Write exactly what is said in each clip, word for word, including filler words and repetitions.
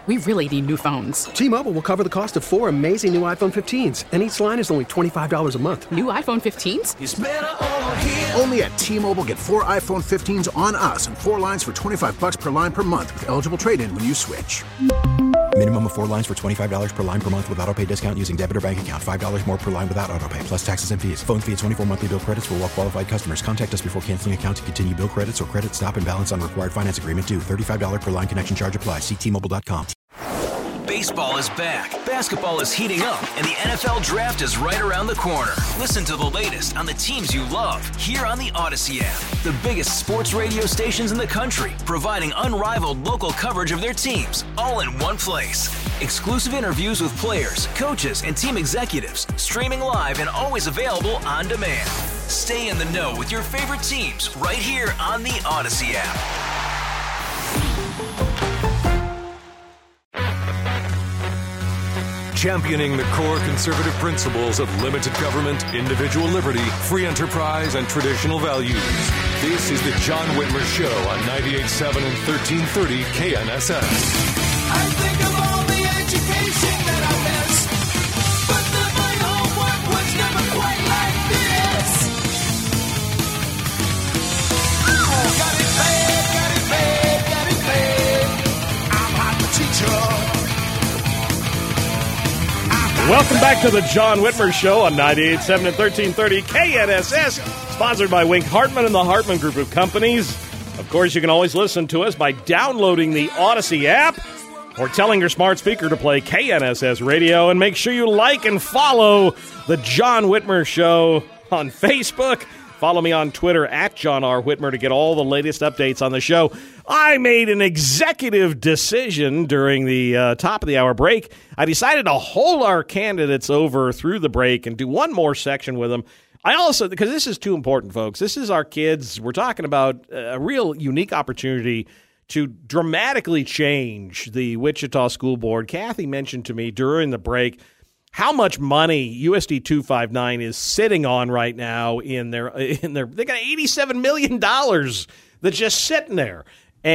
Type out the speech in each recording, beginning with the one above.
We really need new phones. T-Mobile will cover the cost of four amazing new iPhone fifteens, and each line is only twenty-five dollars a month. New iPhone fifteens? It's better over here. Only at T-Mobile, get four iPhone fifteens on us and four lines for twenty-five dollars per line per month with eligible trade-in when you switch. Minimum of four lines for twenty-five dollars per line per month with autopay discount using debit or bank account. five dollars more per line without autopay, plus taxes and fees. Phone fee at twenty-four monthly bill credits for well-qualified customers. Contact us before canceling account to continue bill credits or credit stop and balance on required finance agreement due. thirty-five dollars per line connection charge applies. See T Mobile dot com. Baseball is back, basketball is heating up, and the N F L Draft is right around the corner. Listen to the latest on the teams you love here on the Odyssey app. The biggest sports radio stations in the country, providing unrivaled local coverage of their teams, all in one place. Exclusive interviews with players, coaches, and team executives, streaming live and always available on demand. Stay in the know with your favorite teams right here on the Odyssey app. Championing the core conservative principles of limited government, individual liberty, free enterprise, and traditional values. This is the John Whitmer Show on ninety-eight point seven and thirteen thirty K N S S. I think of all the education that I missed, but then my homework was never quite like this. Oh, got it bad, got it bad, got it bad. I'm not the teacher. Welcome back to the John Whitmer Show on ninety-eight point seven and thirteen thirty K N S S, sponsored by Wink Hartman and the Hartman Group of Companies. Of course, you can always listen to us by downloading the Odyssey app or telling your smart speaker to play K N S S Radio. And make sure you like and follow the John Whitmer Show on Facebook. Follow me on Twitter at John R. Whitmer to get all the latest updates on the show. I made an executive decision during the uh, top of the hour break. I decided to hold our candidates over through the break and do one more section with them. I also, because this is too important, folks, this is our kids. We're talking about a real unique opportunity to dramatically change the Wichita School Board. Kathy mentioned to me during the break how much money U S D two fifty-nine is sitting on right now in their in their they got eighty-seven million dollars that's just sitting there.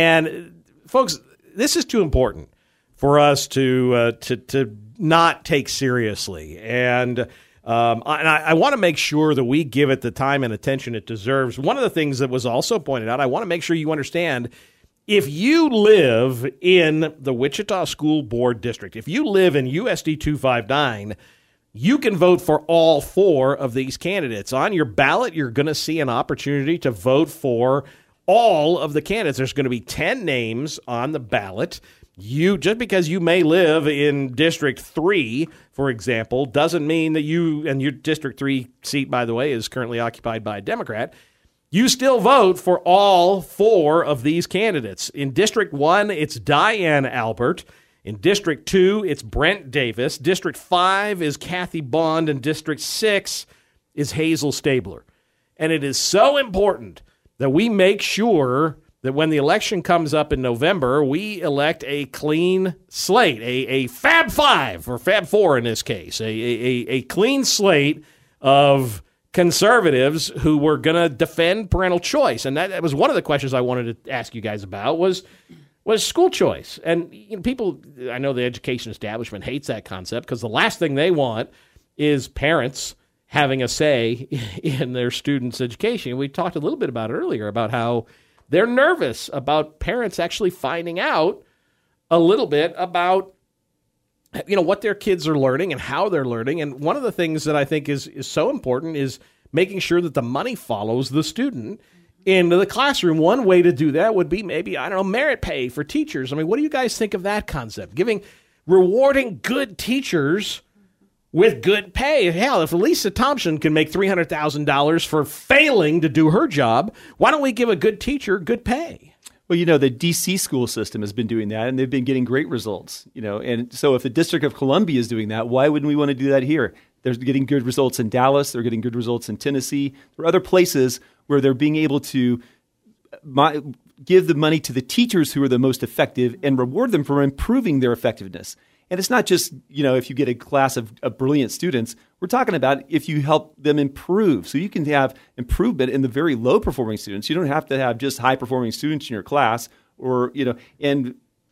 And folks, this is too important for us to uh, to to not take seriously. And um, I, and I, I want to make sure that we give it the time and attention it deserves. One of the things that was also pointed out, I want to make sure you understand, if you live in the Wichita School Board District, if you live in U S D two fifty-nine, you can vote for all four of these candidates. On your ballot, you're going to see an opportunity to vote for all of the candidates. There's going to be ten names on the ballot. You, just because you may live in District three, for example, doesn't mean that you, and your District three seat, by the way, is currently occupied by a Democrat, you still vote for all four of these candidates. In District one, it's Diane Albert. In District two, it's Brent Davis. District five is Kathy Bond. And District six is Hazel Stabler. And it is so important that we make sure that when the election comes up in November, we elect a clean slate, a, a Fab Five, or Fab Four in this case, a, a, a clean slate of conservatives who were going to defend parental choice. And that, that was one of the questions I wanted to ask you guys about was, was school choice. And you know, people, I know the education establishment hates that concept because the last thing they want is parents having a say in their students' education. We talked a little bit about it earlier, about how they're nervous about parents actually finding out a little bit about, you know, what their kids are learning and how they're learning. And one of the things that I think is, is so important is making sure that the money follows the student into the classroom. One way to do that would be maybe, I don't know, merit pay for teachers. I mean, what do you guys think of that concept? Giving, rewarding good teachers with good pay. Hell, if Lisa Thompson can make three hundred thousand dollars for failing to do her job, why don't we give a good teacher good pay? Well, you know, the D C school system has been doing that, and they've been getting great results. You know, and so if the District of Columbia is doing that, why wouldn't we want to do that here? They're getting good results in Dallas. They're getting good results in Tennessee. There are other places where they're being able to my, give the money to the teachers who are the most effective and reward them for improving their effectiveness. And it's not just, you know, if you get a class of, of brilliant students. We're talking about if you help them improve. So you can have improvement in the very low-performing students. You don't have to have just high-performing students in your class, or, you know, and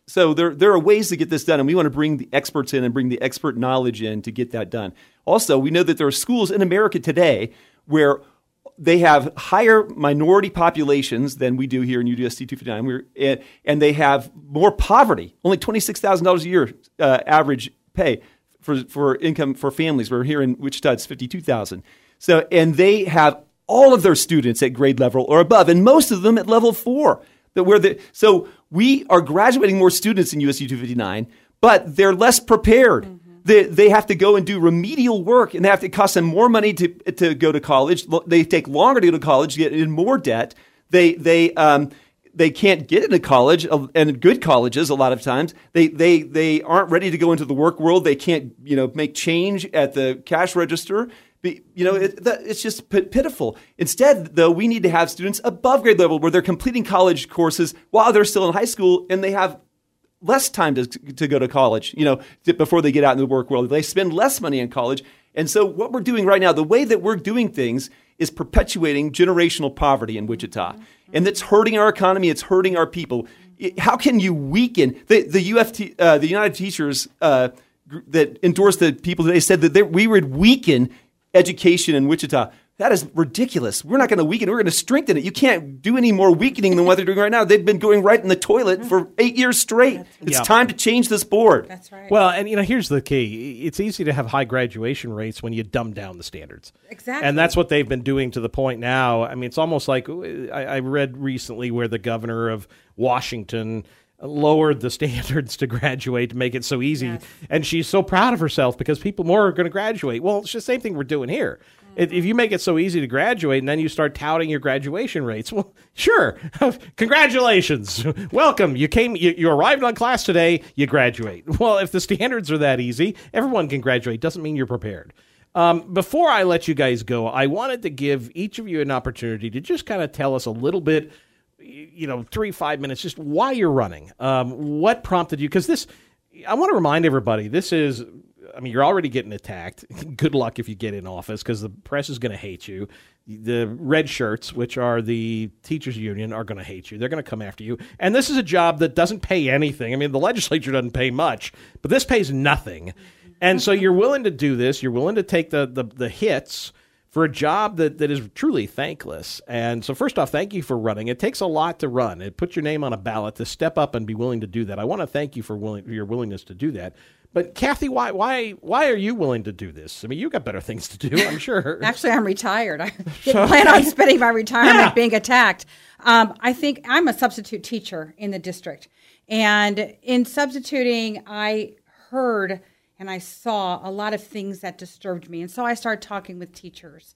So there, there are ways to get this done, and we want to bring the experts in and bring the expert knowledge in to get that done. Also, we know that there are schools in America today where they have higher minority populations than we do here in U D S T two fifty-nine, We're, and, and they have more poverty, only twenty-six thousand dollars a year uh, average pay for, for income for families. We're here in Wichita, it's fifty-two thousand dollars. So, and they have all of their students at grade level or above, and most of them at level four. That where the, so we are graduating more students in U S U two fifty-nine, but they're less prepared. Mm-hmm. They, they have to go and do remedial work, and they have to cost them more money to to go to college. They take longer to go to college, get in more debt. They they um they can't get into college, and good colleges a lot of times. They they they aren't ready to go into the work world. They can't you know make change at the cash register. You know, it, it's just pitiful. Instead, though, we need to have students above grade level where they're completing college courses while they're still in high school, and they have less time to to go to college, you know, before they get out in the work world. They spend less money in college. And so what we're doing right now, the way that we're doing things is perpetuating generational poverty in Wichita. And that's hurting our economy. It's hurting our people. How can you weaken the, the U F T, uh, the United Teachers uh, that endorsed the people today said that they, we would weaken education in Wichita. That is ridiculous. We're not going to weaken it. We're going to strengthen it. You can't do any more weakening than what they're doing right now. They've been going right in the toilet for eight years straight. It's Yeah. time to change this board. That's right. Well, and you know, here's the key. It's easy to have high graduation rates when you dumb down the standards. Exactly. And that's what they've been doing to the point now. I mean, it's almost like I, I read recently where the governor of Washington lowered the standards to graduate to make it so easy. Yes. And she's so proud of herself because people more are going to graduate. Well, it's the same thing we're doing here. If if you make it so easy to graduate and then you start touting your graduation rates, well, sure. Congratulations. Welcome. You came, you, you arrived on class today, you graduate. Well, if the standards are that easy, everyone can graduate. Doesn't mean you're prepared. Um, before I let you guys go, I wanted to give each of you an opportunity to just kind of tell us a little bit, you know, three, five minutes, just why you're running. Um, what prompted you? Because this, I want to remind everybody, this is, I mean, you're already getting attacked. Good luck if you get in office because the press is going to hate you. The red shirts, which are the teachers union, are going to hate you. They're going to come after you. And this is a job that doesn't pay anything. I mean, the legislature doesn't pay much, but this pays nothing. And so you're willing to do this. You're willing to take the the, the hits for a job that, that is truly thankless. And so first off, thank you for running. It takes a lot to run. It puts your name on a ballot to step up and be willing to do that. I want to thank you for willing, your willingness to do that. But Kathy, why why why are you willing to do this? I mean, you've got better things to do, I'm sure. Actually, I'm retired. I didn't plan on spending my retirement Yeah. being attacked. Um, I think I'm a substitute teacher in the district. And in substituting, I heard and I saw a lot of things that disturbed me. And so I started talking with teachers.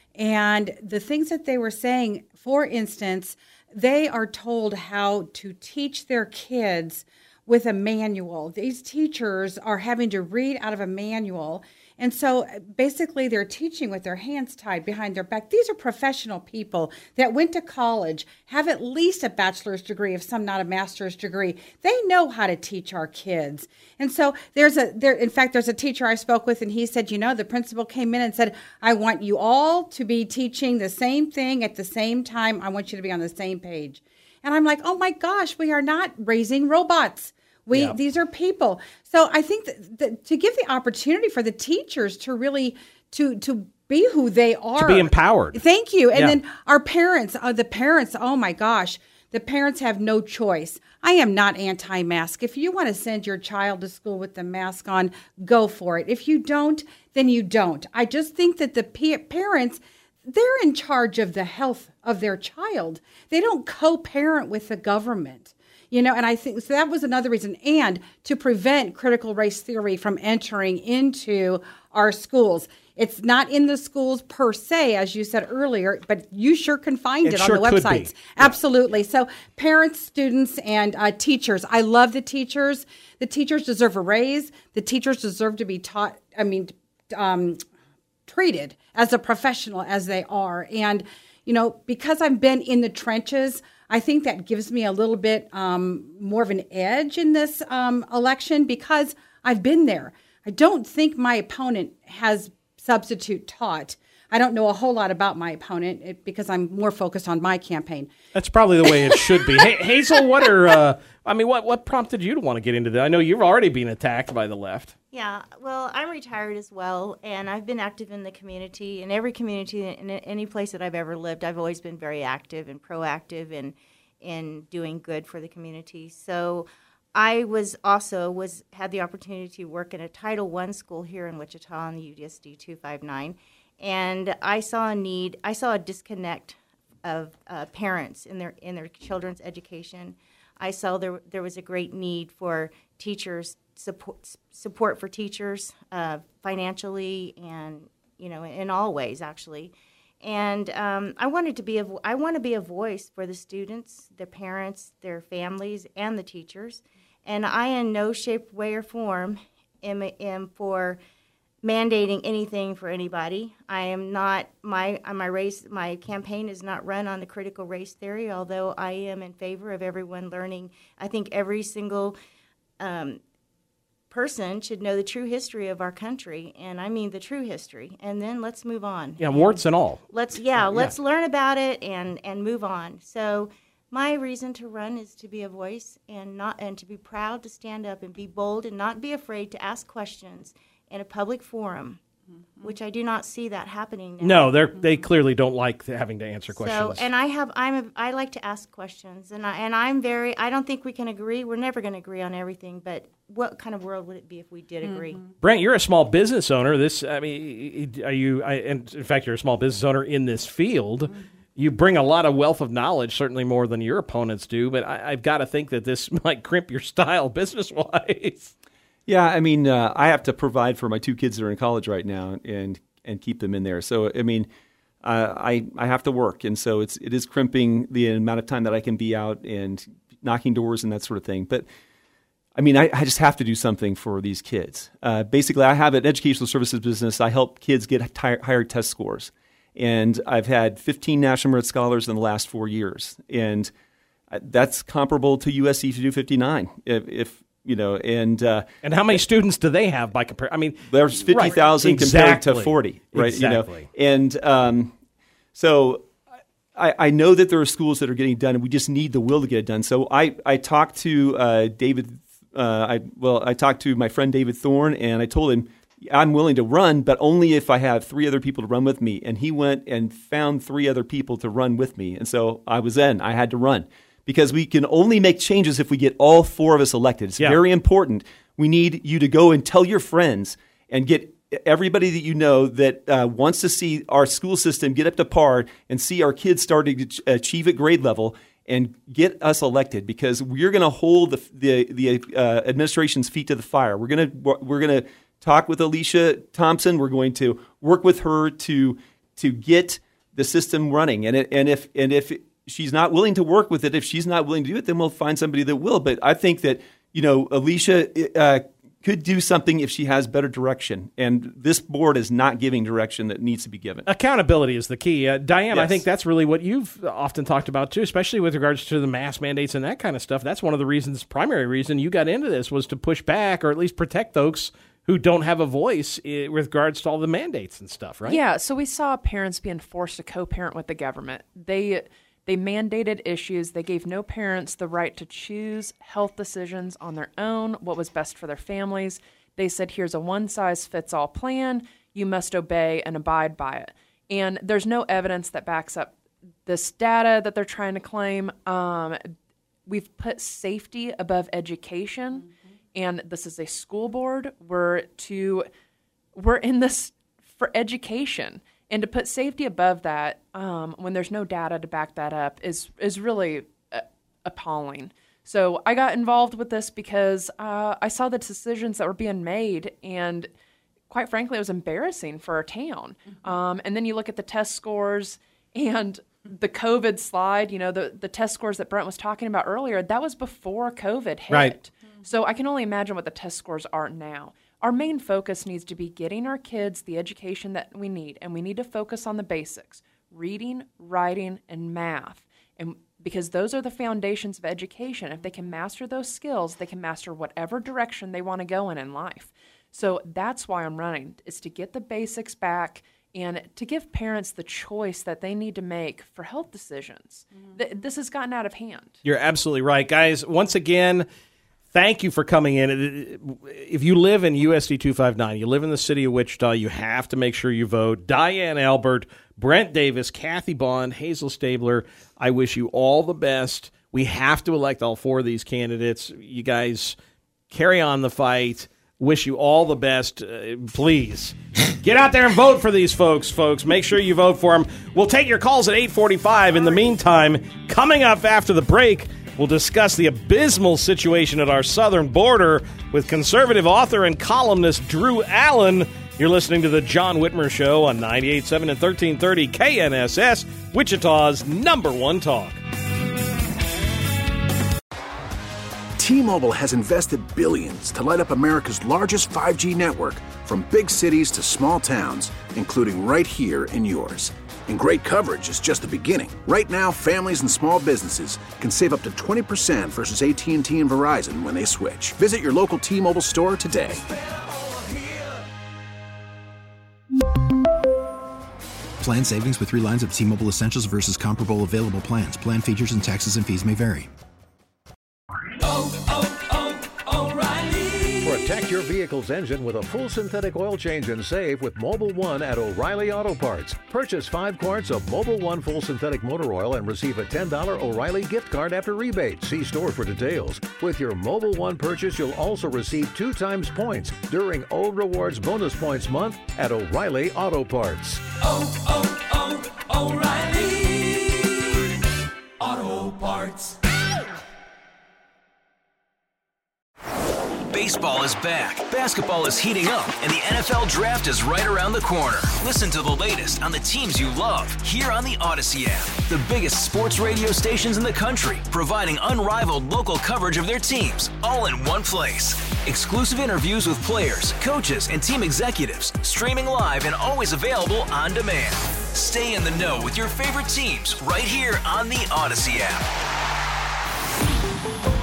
And the things that they were saying, for instance, they are told how to teach their kids with a manual. These teachers are having to read out of a manual. And so basically they're teaching with their hands tied behind their back. These are professional people that went to college, have at least a bachelor's degree, if some not a master's degree. They know how to teach our kids. And so there's a, there, in fact, there's a teacher I spoke with and he said, you know, the principal came in and said, I want you all to be teaching the same thing at the same time. I want you to be on the same page. And I'm like, oh my gosh, we are not raising robots. We Yeah. These are people. So I think that, that to give the opportunity for the teachers to really to to be who they are, To be empowered. Thank you. And Yeah. then our parents, uh, the parents. Oh my gosh, the parents have no choice. I am not anti-mask. If you want to send your child to school with the mask on, go for it. If you don't, then you don't. I just think that the pa- parents. They're in charge of the health of their child. They don't co-parent with the government. You know, and I think so that was another reason. And to prevent critical race theory from entering into our schools. It's not in the schools per se, as you said earlier, but you sure can find It it, sure on the could be. websites. Absolutely. So parents, students, and uh, teachers. I love the teachers. The teachers deserve a raise. The teachers deserve to be taught, I mean, um, treated as a professional as they are. And, you know, because I've been in the trenches, I think that gives me a little bit um, more of an edge in this um, election because I've been there. I don't think my opponent has substitute taught. I don't know a whole lot about my opponent it, because I'm more focused on my campaign. That's probably the way it should be. Hey, Hazel, what are uh, I mean, what what prompted you to want to get into that? I know you've already been attacked by the left. Yeah, well, I'm retired as well, and I've been active in the community. In every community, in any place that I've ever lived, I've always been very active and proactive in in doing good for the community. So I was also was had the opportunity to work in a Title One school here in Wichita in the U D S D two fifty-nine, and I saw a need. I saw a disconnect of uh, parents in their in their children's education. I saw there there was a great need for teachers support support for teachers uh, financially and you know in all ways actually. And um, I wanted to be a vo- I want to be a voice for the students, their parents, their families, and the teachers. And I, in no shape, way, or form, am, am for mandating anything for anybody. I am not my my race. My campaign is not run on the critical race theory. Although I am in favor of everyone learning. I think every single um, person should know the true history of our country, and I mean the true history, and then let's move on. Yeah, warts and all. Let's yeah, let's yeah. learn about it and and move on. So my reason to run is to be a voice and not and to be proud to stand up and be bold and not be afraid to ask questions in a public forum, mm-hmm. which I do not see that happening now. No, they they clearly don't like having to answer questions. So, and I have I'm a, I like to ask questions, and I and I'm very I don't think we can agree. We're never going to agree on everything, but what kind of world would it be if we did agree? Mm-hmm. Brent, you're a small business owner. This, I mean, are you? I, and in fact, you're a small business owner in this field. Mm-hmm. You bring a lot of wealth of knowledge, certainly more than your opponents do. But I, I've got to think that this might crimp your style business-wise. Yeah, I mean, uh, I have to provide for my two kids that are in college right now, and and keep them in there. So, I mean, uh, I I have to work, and so it's it is crimping the amount of time that I can be out and knocking doors and that sort of thing. But I mean, I, I just have to do something for these kids. Uh, basically, I have an educational services business. I help kids get higher, higher test scores, and I've had fifteen National Merit Scholars in the last four years, and that's comparable to U S C two fifty-nine. If, if you know, and uh, and how many students do they have by comparison? I mean, there's fifty thousand right. compared exactly. to forty, right? Exactly. You know, and um, so I, I know that there are schools that are getting done, and we just need the will to get it done. So I I talked to uh, David. Uh, I well, I talked to my friend David Thorne, and I told him I'm willing to run, but only if I have three other people to run with me. And he went and found three other people to run with me, and so I was in. I had to run. Because we can only make changes if we get all four of us elected. It's yeah. very important. We need you to go and tell your friends and get everybody that you know that uh, wants to see our school system get up to par and see our kids starting to achieve at grade level and get us elected, because we're going to hold the the, the uh, administration's feet to the fire. We're going to we're going to talk with Alicia Thompson. We're going to work with her to to get the system running. And it, and if and if she's not willing to work with it, if she's not willing to do it, then we'll find somebody that will. But I think that, you know, Alicia uh, could do something if she has better direction. And this board is not giving direction that needs to be given. Accountability is the key. Uh, Diane, yes. I think that's really what you've often talked about, too, especially with regards to the mask mandates and that kind of stuff. That's one of the reasons, primary reason you got into this was to push back or at least protect folks who don't have a voice with regards to all the mandates and stuff, right? Yeah, so we saw parents being forced to co-parent with the government. They... They mandated issues. They gave no parents the right to choose health decisions on their own, what was best for their families. They said, here's a one-size-fits-all plan. You must obey and abide by it. And there's no evidence that backs up this data that they're trying to claim. Um, we've put safety above education, mm-hmm. and this is a school board. We're, to, we're in this for education. And to put safety above that, um, when there's no data to back that up, is is really uh, appalling. So I got involved with this because uh, I saw the decisions that were being made, and quite frankly, it was embarrassing for our town. Mm-hmm. Um, and then you look at the test scores and the COVID slide, you know, the, the test scores that Brent was talking about earlier, that was before COVID hit. Right. So I can only imagine what the test scores are now. Our main focus needs to be getting our kids the education that we need, and we need to focus on the basics, reading, writing, and math. And because those are the foundations of education. If they can master those skills, they can master whatever direction they want to go in in life. So that's why I'm running, is to get the basics back and to give parents the choice that they need to make for health decisions. Th- this has gotten out of hand. You're absolutely right. Guys, once again, thank you for coming in. If you live in U S D two fifty-nine, you live in the city of Wichita, you have to make sure you vote. Diane Albert, Brent Davis, Kathy Bond, Hazel Stabler, I wish you all the best. We have to elect all four of these candidates. You guys carry on the fight. Wish you all the best. Uh, please get out there and vote for these folks, folks. Make sure you vote for them. We'll take your calls at eight forty-five. In the meantime, coming up after the break, we'll discuss the abysmal situation at our southern border with conservative author and columnist Drew Allen. You're listening to The John Whitmer Show on ninety-eight point seven and thirteen thirty K N S S, Wichita's number one talk. T-Mobile has invested billions to light up America's largest five G network, from big cities to small towns, including right here in yours. And great coverage is just the beginning. Right now, families and small businesses can save up to twenty percent versus A T and T and Verizon when they switch. Visit your local T-Mobile store today. Plan savings with three lines of T-Mobile Essentials versus comparable available plans. Plan features and taxes and fees may vary. Protect your vehicle's engine with a full synthetic oil change and save with Mobil one at O'Reilly Auto Parts. Purchase five quarts of Mobil one full synthetic motor oil and receive a ten dollars O'Reilly gift card after rebate. See store for details. With your Mobil one purchase, you'll also receive two times points during O Rewards Bonus Points Month at O'Reilly Auto Parts. Oh, oh, oh, O'Reilly Auto Parts. Baseball is back, basketball is heating up, and the N F L Draft is right around the corner. Listen to the latest on the teams you love here on the Odyssey app. The biggest sports radio stations in the country, providing unrivaled local coverage of their teams, all in one place. Exclusive interviews with players, coaches, and team executives, streaming live and always available on demand. Stay in the know with your favorite teams right here on the Odyssey app.